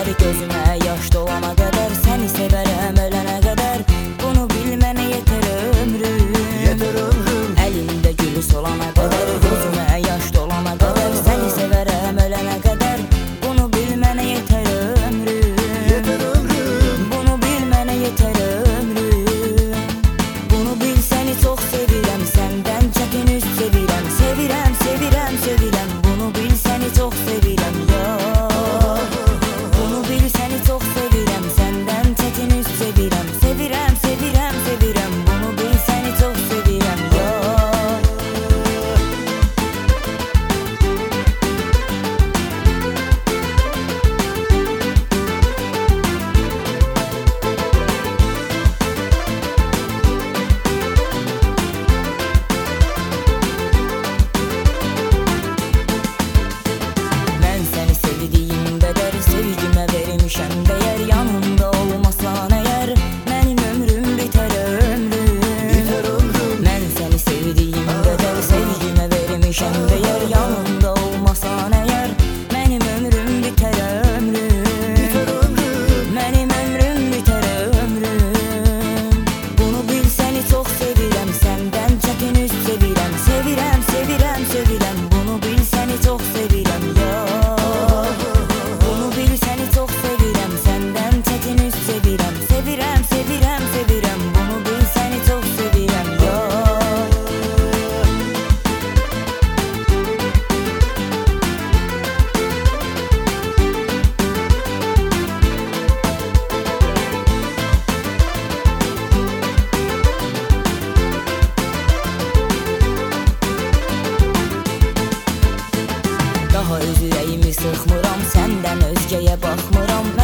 qədər, gözümə yaş dolana qədər, səni sevərəm ölənə qədər. Bunu bilmənə yetər ömrüm, əlində gülü solana qədər, gözümə yaş dolana qədər, səni sevərəm ölənə qədər. Bunu bilmənə yetər ömrüm, bunu bilmənə yetər ömrüm. Bunu bil, səni çox sevirəm, səndən çətin üst sevirəm. Sevirəm, sevirəm, sevirəm, bunu bil, səni çox sevirəm ya. Bunu bil, səni çox sevirəm, səndən çətin üst sevirəm. Sevirəm, sevirəm, sevirəm, bunu bil, səni çox sevirəm ya. Mən səni sevdiyim qədər, sevgimə vermişəm dəyər. Yanımda olmasan əgər, mənim ömrüm bitər ömrüm. Mən səni sevdiyim qədər, sevgimə vermişəm dəyər. Yanımda olmasan əgər, mənim ömrüm bitər ömrüm. Mənim ömrüm bitər ömrüm. Bunu bil, səni çox sevirəm, səndən çətin üst sevirəm. Sevirəm, sevirəm, sevirəm, bunu bil, səni çox sevirəm ya. Bunu bil, səni çox sevirəm, səndən çətin üst sevirəm. Sevirəm, sevirəm, sevirəm, bunu bil, səni çox sevirəm ya. Daha öz ürəyimi sıxmıram, səndən özgəyə baxmıram.